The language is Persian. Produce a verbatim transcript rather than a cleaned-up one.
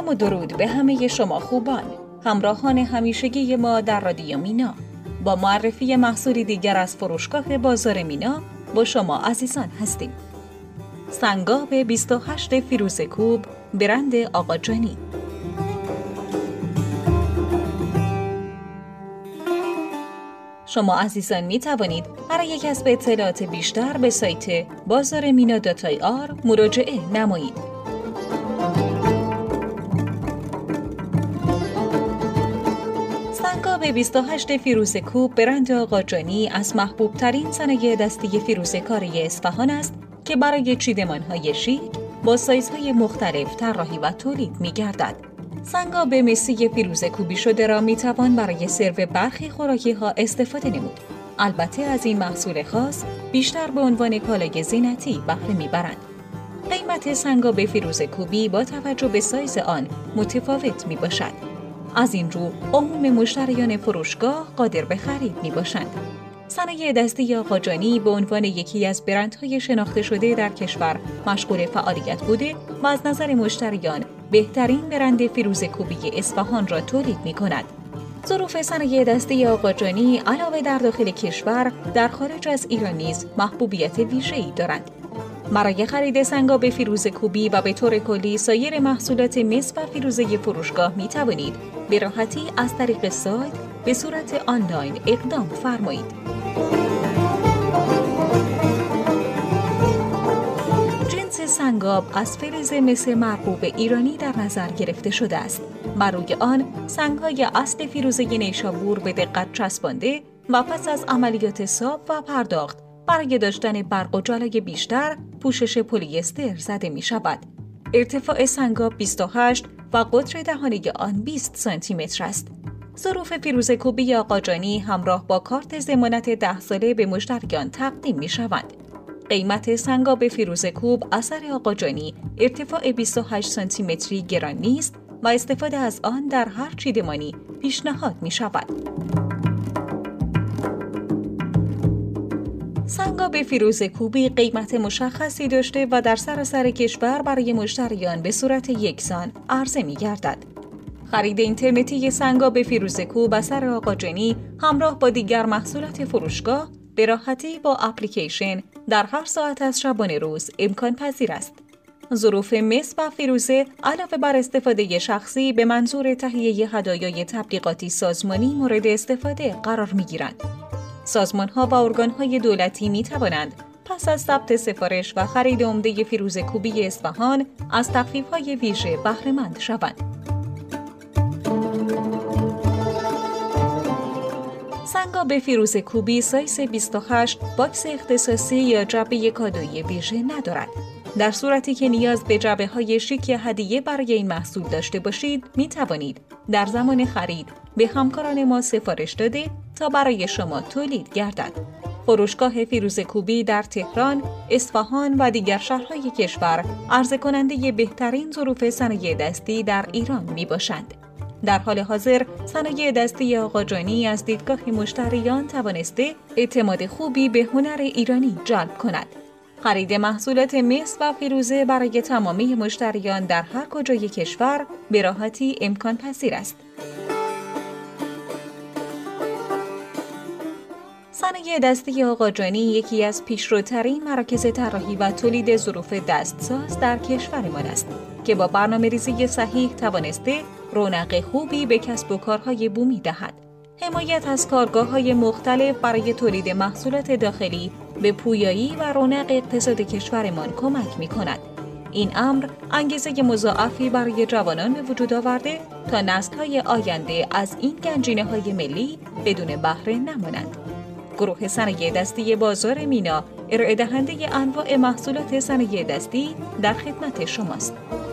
سلام و درود به همه شما خوبان، همراهان همیشگی ما در رادیو مینا. با معرفی محصولی دیگر از فروشگاه بازار مینا با شما عزیزان هستیم. سنگاب بیست و هشت فیروزکوب برند آقا جانی. شما عزیزان می توانید برای کسب اطلاعات بیشتر به سایت بازار مینا دات آی آر مراجعه نمایید. سنگاب بیست و هشت فیروزکوب برند آقا جانی از محبوب ترین صنایع دستی فیروزه‌کاری اصفهان است که برای چیدمان‌های شیک با سایزهای مختلف طراحی و تولید می‌گردد. سنگاب مسی فیروزکوبی شده را می‌توان برای سرو برخی خوراکی‌ها استفاده نمود. البته از این محصول خاص بیشتر به عنوان کالای زینتی بهره می‌برند. قیمت سنگاب فیروزکوبی با توجه به سایز آن متفاوت می‌باشد. از این رو عموم مشتریان فروشگاه قادر به خرید می‌باشند. صنایع دستی آقا جانی به عنوان یکی از برندهای شناخته شده در کشور مشغول فعالیت بوده و از نظر مشتریان بهترین برند فیروزکوبی اصفهان را تولید می‌کند. ظروف صنایع دستی آقا جانی علاوه در داخل کشور، در خارج از ایران نیز محبوبیت ویژه‌ای دارند. برای خرید سنگاب فیروزکوبی و به طور کلی سایر محصولات مس و فیروزه فروشگاه می توانید به راحتی از طریق سایت به صورت آنلاین اقدام فرمایید. جنس سنگاب از فلز مس مرغوب ایرانی در نظر گرفته شده است. بر روی آن سنگ‌های اصل فیروزه نیشابور به دقت چسبانده و پس از عملیات ساب و پرداخت برای داشتن برق و جلای بیشتر پوشش پلی استر زده می شود. ارتفاع سنگاب بیست و هشت و قطر دهانه آن بیست سانتی متر است. ظروف فیروزکوبی آقا جانی همراه با کارت ضمانت ده ساله به مشتریان تقدیم می شوند. قیمت سنگاب فیروزکوب اثر آقا جانی ارتفاع بیست و هشت سانتی متری گران نیست و استفاده از آن در هر چیدمانی پیشنهاد می شود. سنگاب فیروزکوبی قیمت مشخصی داشته و در سراسر کشور برای مشتریان به صورت یکسان عرضه می‌گردد. خرید اینترنتی سنگاب فیروزکوب اثر آقا جانی همراه با دیگر محصولات فروشگاه به راحتی با اپلیکیشن در هر ساعت از شبانه روز امکان پذیر است. ظروف مس و فیروزه علاوه بر استفاده شخصی به منظور تهیه هدایای تبلیغاتی سازمانی مورد استفاده قرار می‌گیرند. سازمان‌ها و ارگان‌های دولتی می‌توانند پس از ثبت سفارش و خرید عمده فیروزکوبی اصفهان از تخفیف‌های ویژه بهره‌مند شوند. سنگاب فیروزکوبی سایز بیست و هشت باکس اختصاصی یا جعبه کادویی ویژه ندارد. در صورتی که نیاز به جعبه‌های شیک هدیه برای این محصول داشته باشید، می‌توانید در زمان خرید به همکاران ما سفارش داده تا برای شما تولید گردد. فروشگاه فیروزکوبی در تهران، اصفهان و دیگر شهرهای کشور عرضه کننده بهترین ظروف صنایع دستی در ایران می باشند. در حال حاضر صنایع دستی آقا جانی از دیدگاه مشتریان توانسته اعتماد خوبی به هنر ایرانی جلب کند. خرید محصولات مس و فیروزه برای تمامی مشتریان در هر کجای کشور به راحتی امکان پذیر است. صنایع دستی آقا جانی یکی از پیشروترین مراکز طراحی و تولید ظروف دستساز در کشورمان است که با برنامه‌ریزی صحیح توانسته رونق خوبی به کسب و کارهای بومی دهد. حمایت از کارگاه‌های مختلف برای تولید محصولات داخلی به پویایی و رونق اقتصاد کشورمان کمک می‌کند. این امر انگیزه مضاعفی برای جوانان به وجود آورده تا نسل‌های آینده از این گنجینه‌های ملی بدون بهره نمانند. گروه صنایع دستی بازار مینا ارائه دهنده انواع محصولات صنایع دستی در خدمت شماست.